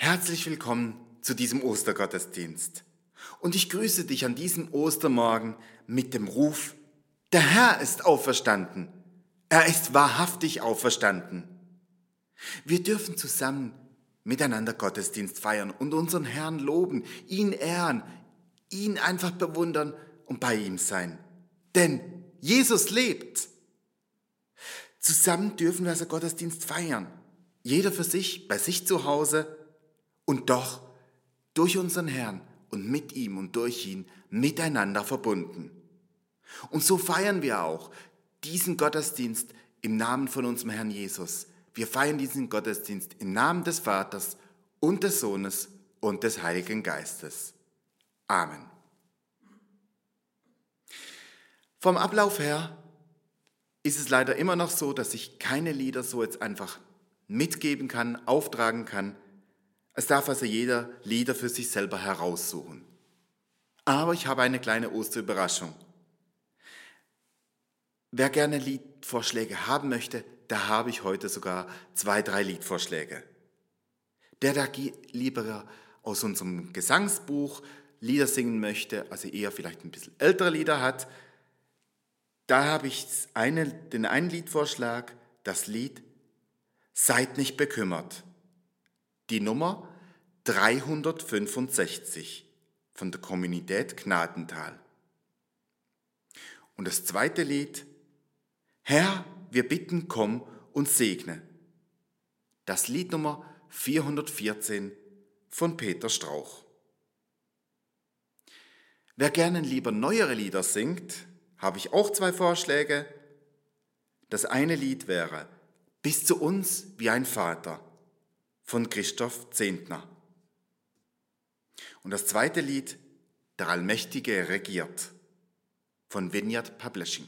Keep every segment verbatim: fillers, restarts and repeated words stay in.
Herzlich willkommen zu diesem Ostergottesdienst. Und ich grüße dich an diesem Ostermorgen mit dem Ruf: Der Herr ist auferstanden. Er ist wahrhaftig auferstanden. Wir dürfen zusammen miteinander Gottesdienst feiern und unseren Herrn loben, ihn ehren, ihn einfach bewundern und bei ihm sein. Denn Jesus lebt. Zusammen dürfen wir also Gottesdienst feiern. Jeder für sich, bei sich zu Hause und doch durch unseren Herrn und mit ihm und durch ihn miteinander verbunden. Und so feiern wir auch diesen Gottesdienst im Namen von unserem Herrn Jesus. Wir feiern diesen Gottesdienst im Namen des Vaters und des Sohnes und des Heiligen Geistes. Amen. Vom Ablauf her ist es leider immer noch so, dass ich keine Lieder so jetzt einfach mitgeben kann, auftragen kann. Es darf also jeder Lieder für sich selber heraussuchen. Aber ich habe eine kleine Osterüberraschung. Wer gerne Liedvorschläge haben möchte, da habe ich heute sogar zwei, drei Liedvorschläge. Der da lieber aus unserem Gesangsbuch Lieder singen möchte, also eher vielleicht ein bisschen ältere Lieder hat, da habe ich eine, den einen Liedvorschlag, das Lied Seid nicht bekümmert. Die Nummer dreihundertfünfundsechzig von der Kommunität Gnadental. Und das zweite Lied, Herr, wir bitten, komm und segne. Das Lied Nummer vierhundertvierzehn von Peter Strauch. Wer gerne lieber neuere Lieder singt, habe ich auch zwei Vorschläge. Das eine Lied wäre Bis zu uns wie ein Vater von Christoph Zehntner. Und das zweite Lied Der Allmächtige regiert von Vineyard Publishing.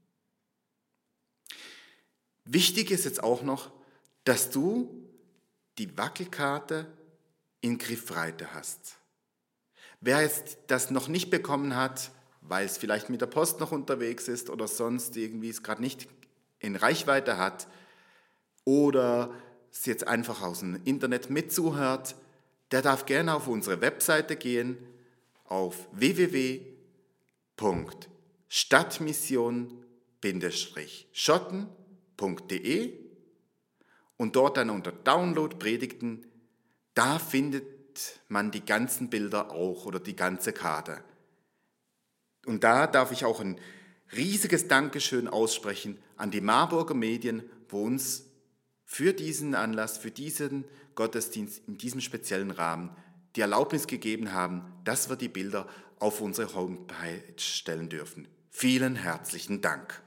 Wichtig ist jetzt auch noch, dass du die Wackelkarte in Griffweite hast. Wer jetzt das noch nicht bekommen hat, weil es vielleicht mit der Post noch unterwegs ist oder sonst irgendwie es gerade nicht in Reichweite hat oder es jetzt einfach aus dem Internet mitzuhört, der darf gerne auf unsere Webseite gehen, auf w w w punkt stadtmission schotten punkt d e und dort dann unter Download Predigten, da findet man die ganzen Bilder auch oder die ganze Karte. Und da darf ich auch ein riesiges Dankeschön aussprechen an die Marburger Medien, wo uns für diesen Anlass, für diesen Gottesdienst in diesem speziellen Rahmen die Erlaubnis gegeben haben, dass wir die Bilder auf unsere Homepage stellen dürfen. Vielen herzlichen Dank.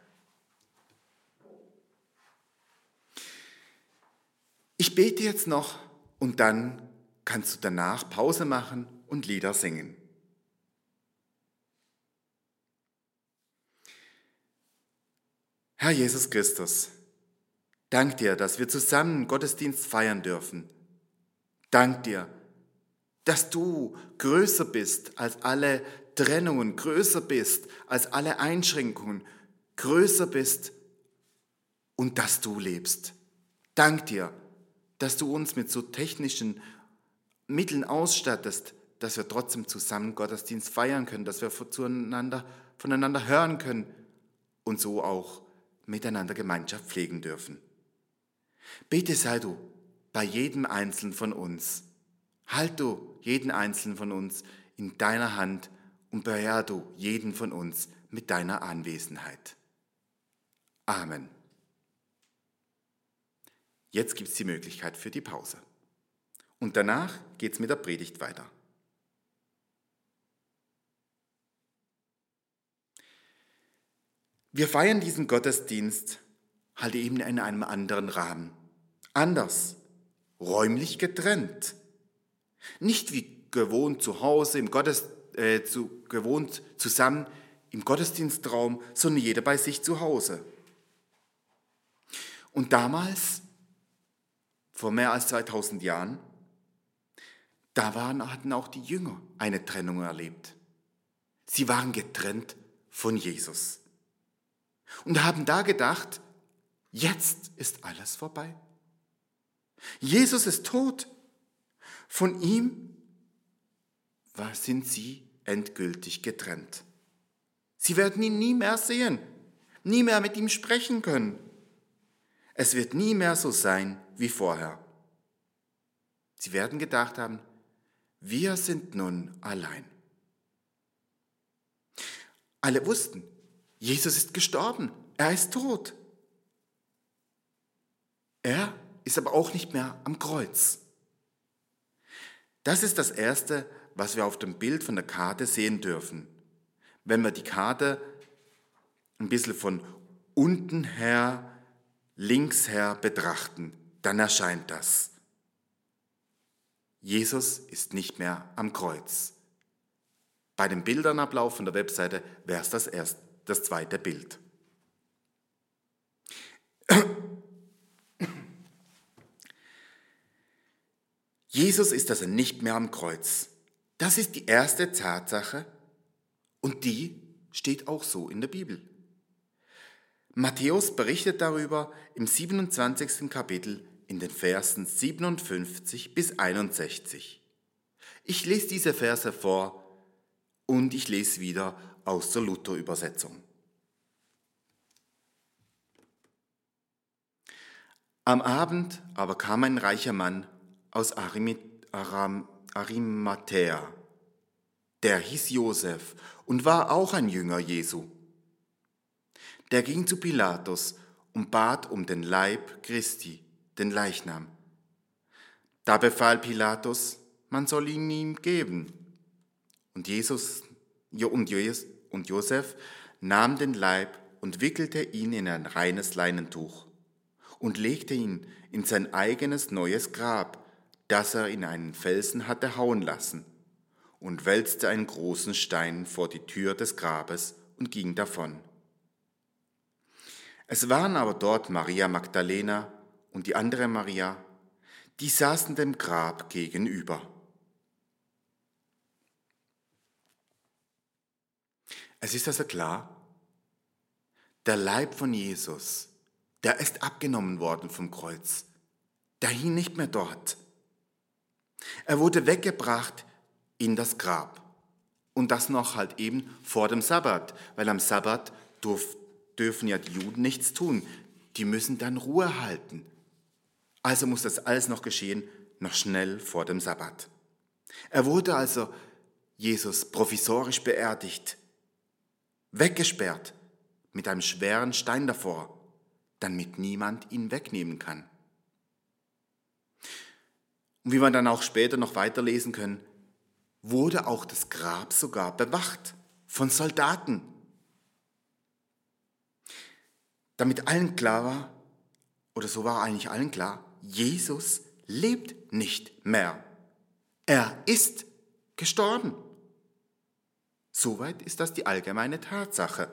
Ich bete jetzt noch und dann kannst du danach Pause machen und Lieder singen. Herr Jesus Christus, dank dir, dass wir zusammen Gottesdienst feiern dürfen. Dank dir, dass du größer bist als alle Trennungen, größer bist als alle Einschränkungen, größer bist und dass du lebst. Dank dir, dass du uns mit so technischen Mitteln ausstattest, dass wir trotzdem zusammen Gottesdienst feiern können, dass wir voneinander, voneinander hören können und so auch miteinander Gemeinschaft pflegen dürfen. Bitte sei du bei jedem Einzelnen von uns. Halt du jeden Einzelnen von uns in deiner Hand und beherr du jeden von uns mit deiner Anwesenheit. Amen. Jetzt gibt es die Möglichkeit für die Pause. Und danach geht es mit der Predigt weiter. Wir feiern diesen Gottesdienst halt eben in einem anderen Rahmen. Anders, räumlich getrennt. Nicht wie gewohnt zu Hause, im Gottes, äh, zu, gewohnt zusammen im Gottesdienstraum, sondern jeder bei sich zu Hause. Und damals, vor mehr als zweitausend Jahren, da waren, hatten auch die Jünger eine Trennung erlebt. Sie waren getrennt von Jesus. Und haben da gedacht, jetzt ist alles vorbei. Jesus ist tot. Von ihm sind sie endgültig getrennt. Sie werden ihn nie mehr sehen, nie mehr mit ihm sprechen können. Es wird nie mehr so sein wie vorher. Sie werden gedacht haben, wir sind nun allein. Alle wussten, Jesus ist gestorben, er ist tot. Er ist aber auch nicht mehr am Kreuz. Das ist das Erste, was wir auf dem Bild von der Karte sehen dürfen. Wenn wir die Karte ein bisschen von unten her, links her betrachten, dann erscheint das. Jesus ist nicht mehr am Kreuz. Bei dem Bildernablauf von der Webseite wäre es das, erste, das zweite Bild. Jesus ist also nicht mehr am Kreuz. Das ist die erste Tatsache und die steht auch so in der Bibel. Matthäus berichtet darüber im siebenundzwanzigsten Kapitel in den Versen siebenundfünfzig bis einundsechzig. Ich lese diese Verse vor und ich lese wieder aus der Luther-Übersetzung. Am Abend aber kam ein reicher Mann aus Arimathäa, der hieß Josef und war auch ein Jünger Jesu. Der ging zu Pilatus und bat um den Leib Christi, den Leichnam. Da befahl Pilatus, man soll ihn ihm geben. Und Jesus und Josef nahm den Leib und wickelte ihn in ein reines Leinentuch und legte ihn in sein eigenes neues Grab, das er in einen Felsen hatte hauen lassen, und wälzte einen großen Stein vor die Tür des Grabes und ging davon. Es waren aber dort Maria Magdalena und die andere Maria, die saßen dem Grab gegenüber. Es ist also klar, der Leib von Jesus, der ist abgenommen worden vom Kreuz. Der hing nicht mehr dort. Er wurde weggebracht in das Grab. Und das noch halt eben vor dem Sabbat, weil am Sabbat durf, dürfen ja die Juden nichts tun. Die müssen dann Ruhe halten. Also muss das alles noch geschehen, noch schnell vor dem Sabbat. Er wurde also, Jesus, provisorisch beerdigt, weggesperrt mit einem schweren Stein davor, damit niemand ihn wegnehmen kann. Und wie wir dann auch später noch weiterlesen können, wurde auch das Grab sogar bewacht von Soldaten. Damit allen klar war, oder so war eigentlich allen klar, Jesus lebt nicht mehr. Er ist gestorben. Soweit ist das die allgemeine Tatsache.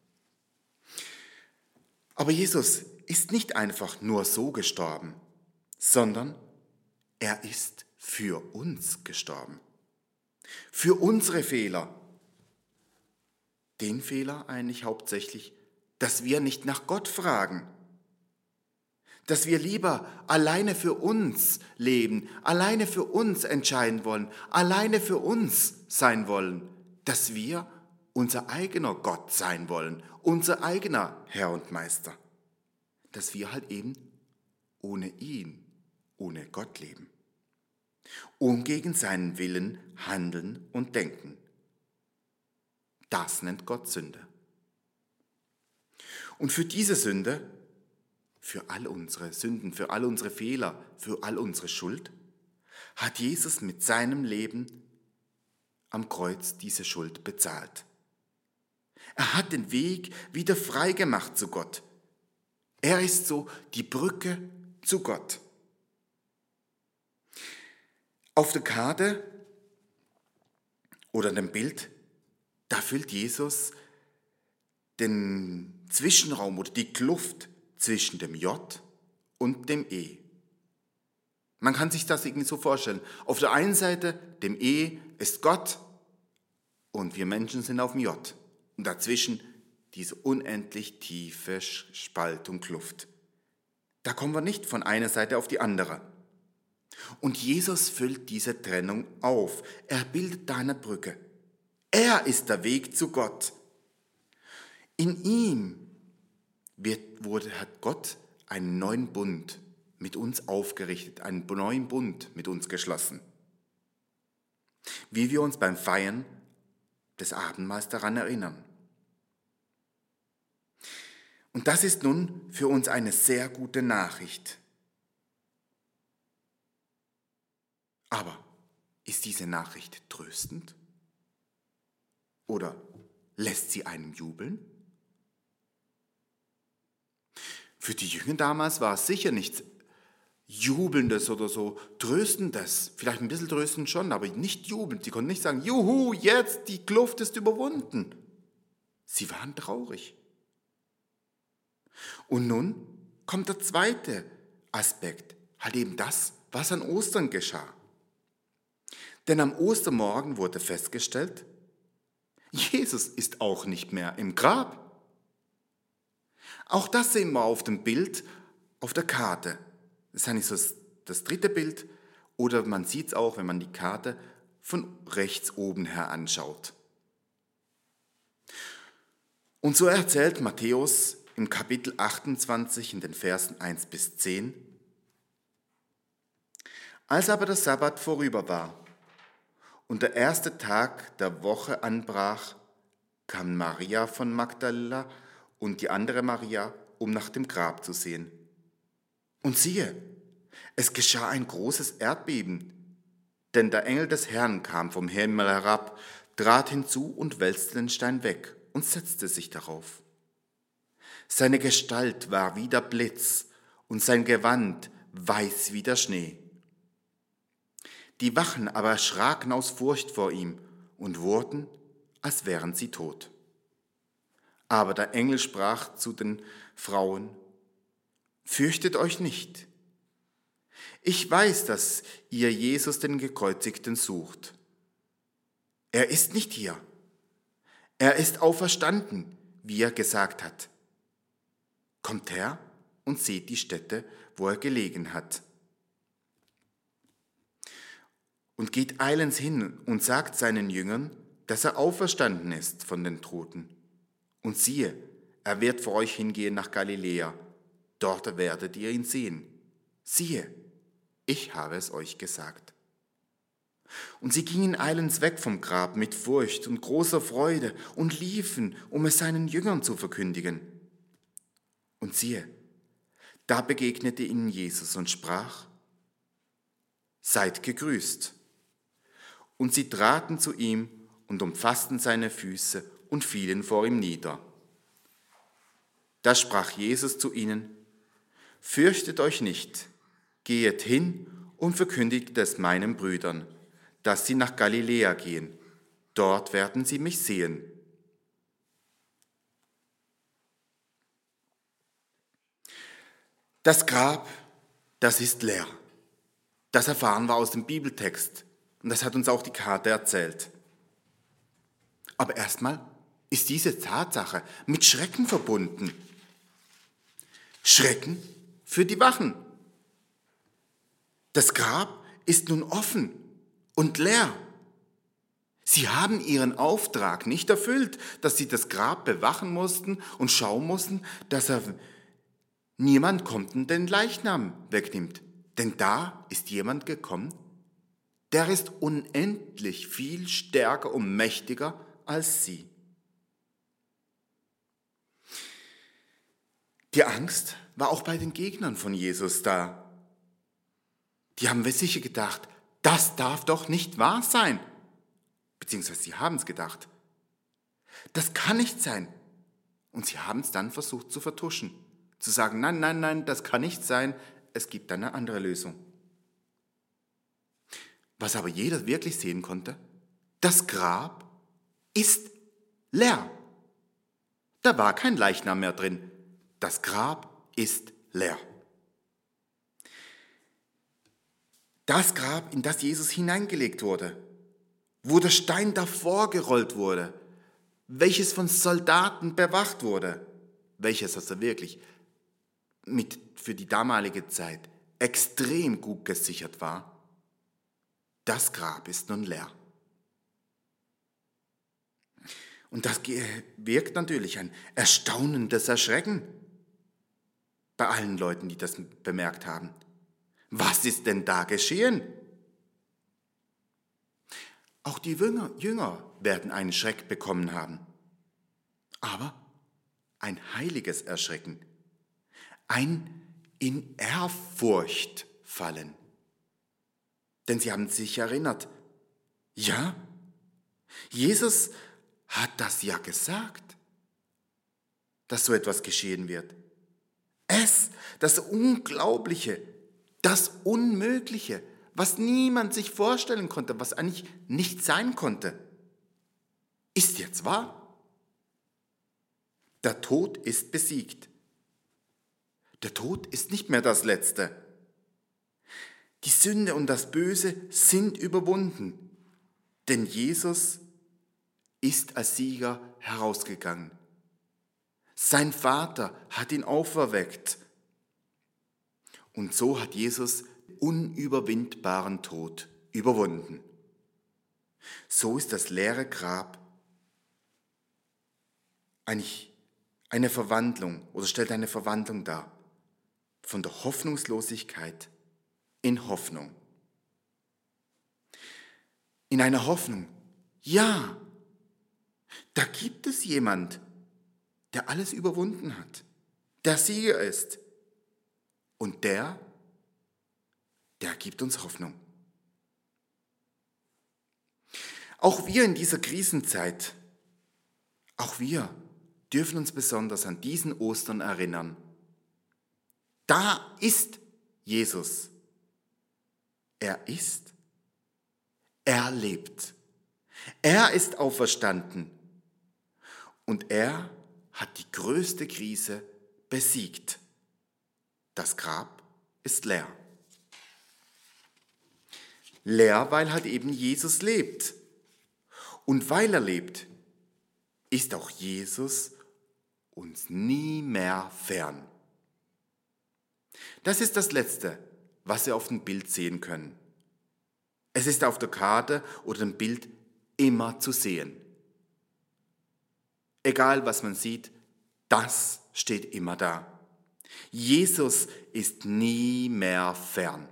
Aber Jesus ist nicht einfach nur so gestorben, sondern er ist für uns gestorben. Für unsere Fehler. Den Fehler eigentlich hauptsächlich, dass wir nicht nach Gott fragen. Dass wir lieber alleine für uns leben, alleine für uns entscheiden wollen, alleine für uns sein wollen. Dass wir unser eigener Gott sein wollen, unser eigener Herr und Meister. Dass wir halt eben ohne ihn, ohne Gott leben. Und gegen seinen Willen handeln und denken. Das nennt Gott Sünde. Und für diese Sünde, für all unsere Sünden, für all unsere Fehler, für all unsere Schuld, hat Jesus mit seinem Leben am Kreuz diese Schuld bezahlt. Er hat den Weg wieder frei gemacht zu Gott. Er ist so die Brücke zu Gott. Auf der Karte oder dem Bild, da füllt Jesus den Zwischenraum oder die Kluft zwischen dem J und dem E. Man kann sich das irgendwie so vorstellen. Auf der einen Seite, dem E, ist Gott und wir Menschen sind auf dem J. Und dazwischen diese unendlich tiefe Spaltung, Kluft. Da kommen wir nicht von einer Seite auf die andere. Und Jesus füllt diese Trennung auf. Er bildet da eine Brücke. Er ist der Weg zu Gott. In ihm wird, wurde, hat Gott einen neuen Bund mit uns aufgerichtet, einen neuen Bund mit uns geschlossen. Wie wir uns beim Feiern des Abendmahls daran erinnern. Und das ist nun für uns eine sehr gute Nachricht. Aber ist diese Nachricht tröstend? Oder lässt sie einem jubeln? Für die Jünger damals war es sicher nichts Jubelndes oder so Tröstendes. Vielleicht ein bisschen tröstend schon, aber nicht jubelnd. Sie konnten nicht sagen, juhu, jetzt, die Kluft ist überwunden. Sie waren traurig. Und nun kommt der zweite Aspekt, halt eben das, was an Ostern geschah. Denn am Ostermorgen wurde festgestellt, Jesus ist auch nicht mehr im Grab. Auch das sehen wir auf dem Bild, auf der Karte. Das ist eigentlich so das dritte Bild. Oder man sieht es auch, wenn man die Karte von rechts oben her anschaut. Und so erzählt Matthäus im Kapitel achtundzwanzig in den Versen eins bis zehn. Als aber der Sabbat vorüber war und der erste Tag der Woche anbrach, kam Maria von Magdala und die andere Maria, um nach dem Grab zu sehen. Und siehe, es geschah ein großes Erdbeben, denn der Engel des Herrn kam vom Himmel herab, trat hinzu und wälzte den Stein weg und setzte sich darauf. Seine Gestalt war wie der Blitz und sein Gewand weiß wie der Schnee. Die Wachen aber erschraken aus Furcht vor ihm und wurden, als wären sie tot. Aber der Engel sprach zu den Frauen: Fürchtet euch nicht. Ich weiß, dass ihr Jesus den Gekreuzigten sucht. Er ist nicht hier. Er ist auferstanden, wie er gesagt hat. Kommt her und seht die Stätte, wo er gelegen hat. Und geht eilends hin und sagt seinen Jüngern, dass er auferstanden ist von den Toten. Und siehe, er wird vor euch hingehen nach Galiläa. Dort werdet ihr ihn sehen. Siehe, ich habe es euch gesagt. Und sie gingen eilends weg vom Grab mit Furcht und großer Freude und liefen, um es seinen Jüngern zu verkündigen. Und siehe, da begegnete ihnen Jesus und sprach: Seid gegrüßt. Und sie traten zu ihm und umfassten seine Füße und fielen vor ihm nieder. Da sprach Jesus zu ihnen: Fürchtet euch nicht, gehet hin und verkündigt es meinen Brüdern, dass sie nach Galiläa gehen. Dort werden sie mich sehen. Das Grab, das ist leer. Das erfahren wir aus dem Bibeltext und das hat uns auch die Karte erzählt. Aber erstmal ist diese Tatsache mit Schrecken verbunden. Schrecken für die Wachen. Das Grab ist nun offen und leer. Sie haben ihren Auftrag nicht erfüllt, dass sie das Grab bewachen mussten und schauen mussten, dass er niemand kommt und den Leichnam wegnimmt. Denn da ist jemand gekommen, der ist unendlich viel stärker und mächtiger als sie. Die Angst war auch bei den Gegnern von Jesus da. Die haben sicher gedacht, das darf doch nicht wahr sein. Beziehungsweise sie haben es gedacht. Das kann nicht sein. Und sie haben es dann versucht zu vertuschen. Zu sagen, nein, nein, nein, das kann nicht sein. Es gibt eine andere Lösung. Was aber jeder wirklich sehen konnte, das Grab ist leer. Da war kein Leichnam mehr drin. Das Grab ist leer. Das Grab, in das Jesus hineingelegt wurde, wo der Stein davor gerollt wurde, welches von Soldaten bewacht wurde, welches also wirklich mit, für die damalige Zeit extrem gut gesichert war, das Grab ist nun leer. Und das wirkt natürlich ein erstaunendes Erschrecken bei allen Leuten, die das bemerkt haben. Was ist denn da geschehen? Auch die Jünger, Jünger werden einen Schreck bekommen haben. Aber ein heiliges Erschrecken, ein in Ehrfurcht fallen. Denn sie haben sich erinnert, ja, Jesus hat das ja gesagt, dass so etwas geschehen wird. Es, das Unglaubliche, das Unmögliche, was niemand sich vorstellen konnte, was eigentlich nicht sein konnte, ist jetzt wahr. Der Tod ist besiegt. Der Tod ist nicht mehr das Letzte. Die Sünde und das Böse sind überwunden, denn Jesus ist als Sieger herausgegangen. Sein Vater hat ihn auferweckt. Und so hat Jesus den unüberwindbaren Tod überwunden. So ist das leere Grab eigentlich eine Verwandlung oder stellt eine Verwandlung dar von der Hoffnungslosigkeit in Hoffnung. In einer Hoffnung, ja, da gibt es jemand, der alles überwunden hat, der Sieger ist. Und der, der gibt uns Hoffnung. Auch wir in dieser Krisenzeit, auch wir dürfen uns besonders an diesen Ostern erinnern. Da ist Jesus. Er ist, er lebt. Er ist auferstanden. Und er hat die größte Krise besiegt. Das Grab ist leer. Leer, weil halt eben Jesus lebt. Und weil er lebt, ist auch Jesus uns nie mehr fern. Das ist das Letzte, was wir auf dem Bild sehen können. Es ist auf der Karte oder dem Bild immer zu sehen. Egal, was man sieht, das steht immer da. Jesus ist nie mehr fern.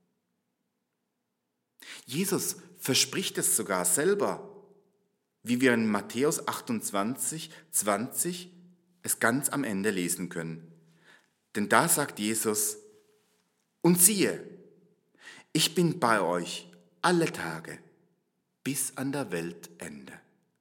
Jesus verspricht es sogar selber, wie wir in Matthäus achtundzwanzig, zwanzig es ganz am Ende lesen können. Denn da sagt Jesus, und siehe, ich bin bei euch alle Tage bis an der Weltende.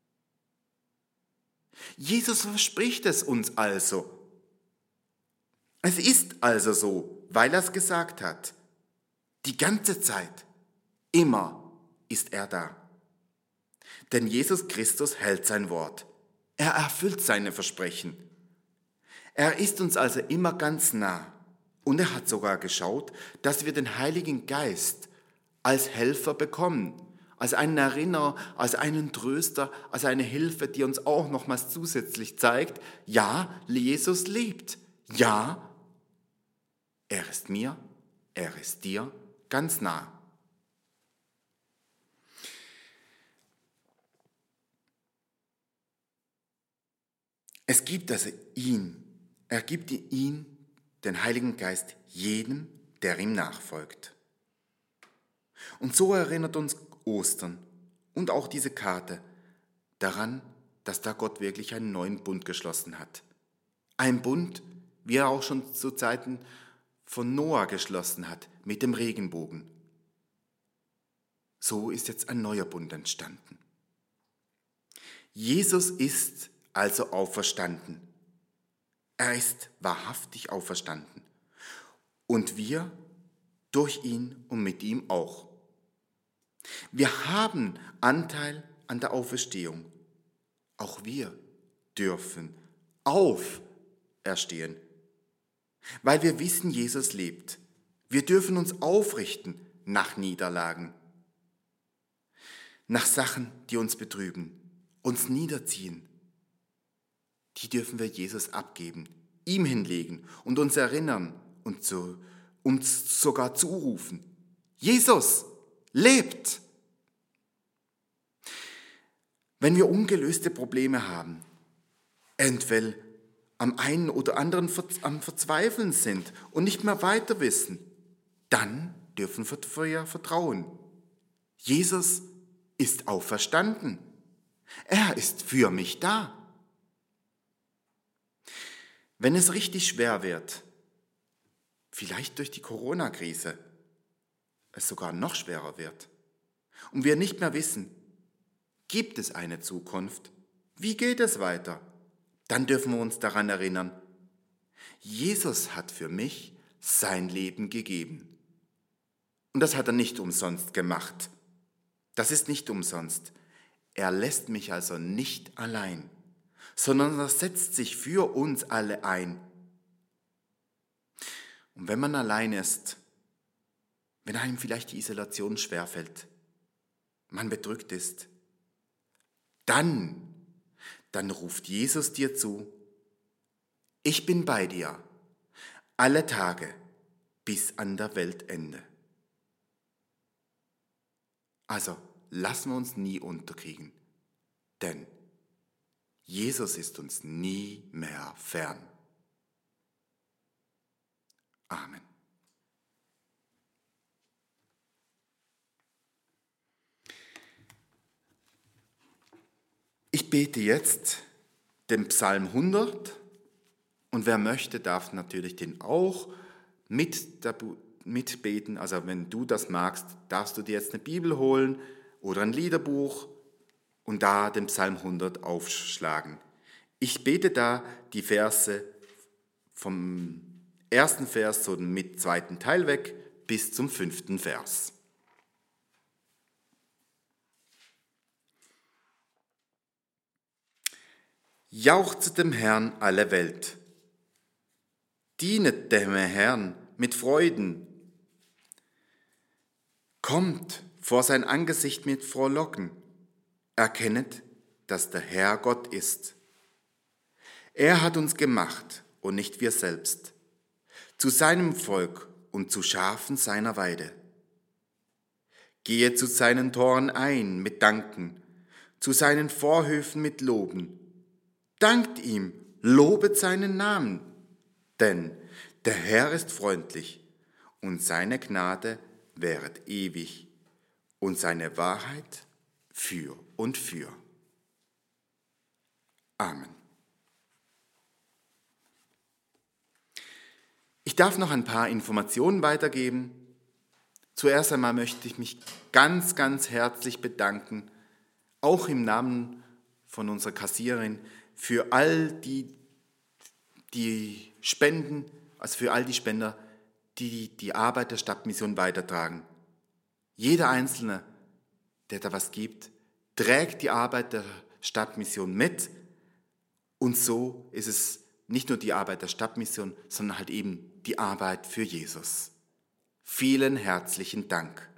Jesus verspricht es uns also. Es ist also so, weil er es gesagt hat. Die ganze Zeit, immer ist er da. Denn Jesus Christus hält sein Wort. Er erfüllt seine Versprechen. Er ist uns also immer ganz nah. Und er hat sogar geschaut, dass wir den Heiligen Geist als Helfer bekommen, als einen Erinnerer, als einen Tröster, als eine Hilfe, die uns auch nochmals zusätzlich zeigt, ja, Jesus lebt. Ja, er ist mir, er ist dir ganz nah. Es gibt also ihn, er gibt ihn, den Heiligen Geist, jedem, der ihm nachfolgt. Und so erinnert uns Ostern und auch diese Karte daran, dass da Gott wirklich einen neuen Bund geschlossen hat. Ein Bund, wie er auch schon zu Zeiten von Noah geschlossen hat, mit dem Regenbogen. So ist jetzt ein neuer Bund entstanden. Jesus ist also auferstanden. Er ist wahrhaftig auferstanden. Und wir durch ihn und mit ihm auch. Wir haben Anteil an der Auferstehung. Auch wir dürfen auferstehen, weil wir wissen, Jesus lebt. Wir dürfen uns aufrichten nach Niederlagen, nach Sachen, die uns betrüben, uns niederziehen. Die dürfen wir Jesus abgeben, ihm hinlegen und uns erinnern und so, uns sogar zurufen. Jesus, lebt. Wenn wir ungelöste Probleme haben, entweder am einen oder anderen am Verzweifeln sind und nicht mehr weiter wissen, dann dürfen wir vertrauen. Jesus ist auferstanden. Er ist für mich da. Wenn es richtig schwer wird, vielleicht durch die Corona-Krise, es sogar noch schwerer wird und wir nicht mehr wissen, gibt es eine Zukunft? Wie geht es weiter? Dann dürfen wir uns daran erinnern, Jesus hat für mich sein Leben gegeben. Und das hat er nicht umsonst gemacht. Das ist nicht umsonst. Er lässt mich also nicht allein, sondern er setzt sich für uns alle ein. Und wenn man allein ist, wenn einem vielleicht die Isolation schwerfällt, man bedrückt ist, dann, dann ruft Jesus dir zu, ich bin bei dir, alle Tage bis an der Weltende. Also lassen wir uns nie unterkriegen, denn Jesus ist uns nie mehr fern. Amen. Ich bete jetzt den Psalm hundert und wer möchte, darf natürlich den auch mit mitbeten. Also wenn du das magst, darfst du dir jetzt eine Bibel holen oder ein Liederbuch und da den Psalm hundert aufschlagen. Ich bete da die Verse vom ersten Vers so mit zweiten Teil weg bis zum fünften Vers. Jauchzet dem Herrn alle Welt, dienet dem Herrn mit Freuden, kommt vor sein Angesicht mit Frohlocken, erkennet, dass der Herr Gott ist. Er hat uns gemacht und nicht wir selbst, zu seinem Volk und zu Schafen seiner Weide. Gehe zu seinen Toren ein mit Danken, zu seinen Vorhöfen mit Loben. Dankt ihm, lobet seinen Namen, denn der Herr ist freundlich und seine Gnade währet ewig und seine Wahrheit für und für. Amen. Ich darf noch ein paar Informationen weitergeben. Zuerst einmal möchte ich mich ganz, ganz herzlich bedanken, auch im Namen von unserer Kassiererin, für all die, die Spenden, also für all die Spender, die die Arbeit der Stadtmission weitertragen. Jeder Einzelne, der da was gibt, trägt die Arbeit der Stadtmission mit und so ist es nicht nur die Arbeit der Stadtmission, sondern halt eben die Arbeit für Jesus. Vielen herzlichen Dank.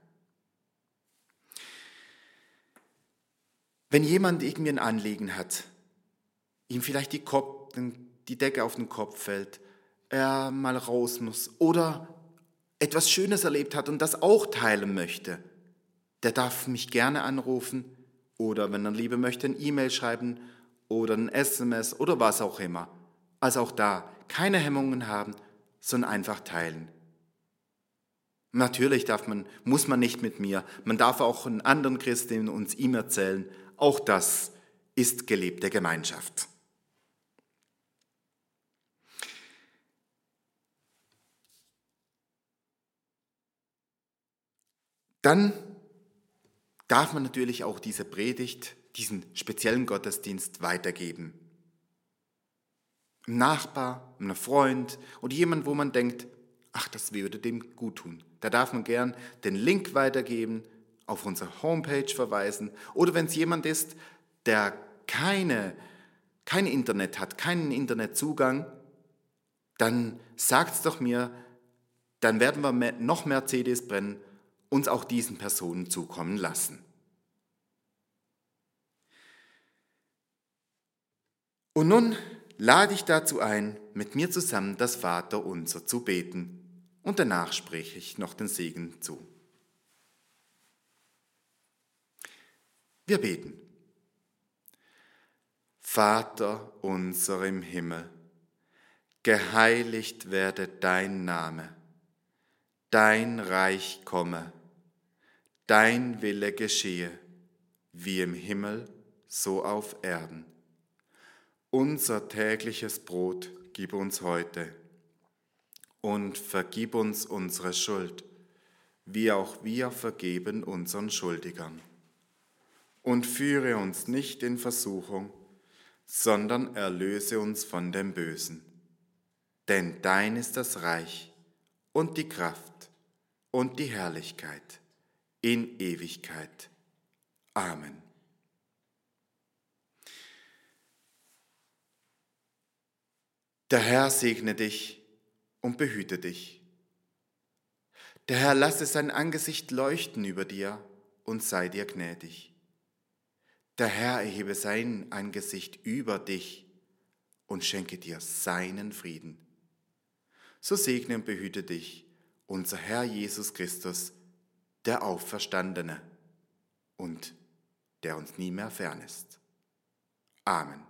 Wenn jemand irgendwie ein Anliegen hat, ihm vielleicht die, Kopf, die Decke auf den Kopf fällt, er mal raus muss oder etwas Schönes erlebt hat und das auch teilen möchte, der darf mich gerne anrufen oder, wenn er lieber möchte, ein E-Mail schreiben oder ein S M S oder was auch immer. Also auch da keine Hemmungen haben, sondern einfach teilen. Natürlich darf man, muss man nicht mit mir, man darf auch einen anderen Christen uns ihm erzählen. Auch das ist gelebte Gemeinschaft. Dann darf man natürlich auch diese Predigt, diesen speziellen Gottesdienst weitergeben. Einem Nachbar, einem Freund oder jemand, wo man denkt, ach, das würde dem gut tun. Da darf man gern den Link weitergeben, auf unsere Homepage verweisen oder wenn es jemand ist, der keine, kein Internet hat, keinen Internetzugang, dann sagt es doch mir, dann werden wir mehr, noch mehr C Ds brennen, uns auch diesen Personen zukommen lassen. Und nun lade ich dazu ein, mit mir zusammen das Vaterunser zu beten und danach spreche ich noch den Segen zu. Wir beten. Vater unser im Himmel, geheiligt werde dein Name, dein Reich komme, dein Wille geschehe, wie im Himmel, so auf Erden. Unser tägliches Brot gib uns heute und vergib uns unsere Schuld, wie auch wir vergeben unseren Schuldigern. Und führe uns nicht in Versuchung, sondern erlöse uns von dem Bösen. Denn dein ist das Reich und die Kraft und die Herrlichkeit in Ewigkeit. Amen. Der Herr segne dich und behüte dich. Der Herr lasse sein Angesicht leuchten über dir und sei dir gnädig. Der Herr erhebe sein Angesicht über dich und schenke dir seinen Frieden. So segne und behüte dich unser Herr Jesus Christus, der Auferstandene und der uns nie mehr fern ist. Amen.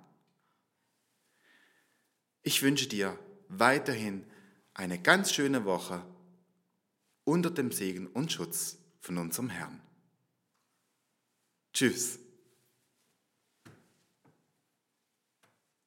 Ich wünsche dir weiterhin eine ganz schöne Woche unter dem Segen und Schutz von unserem Herrn. Tschüss.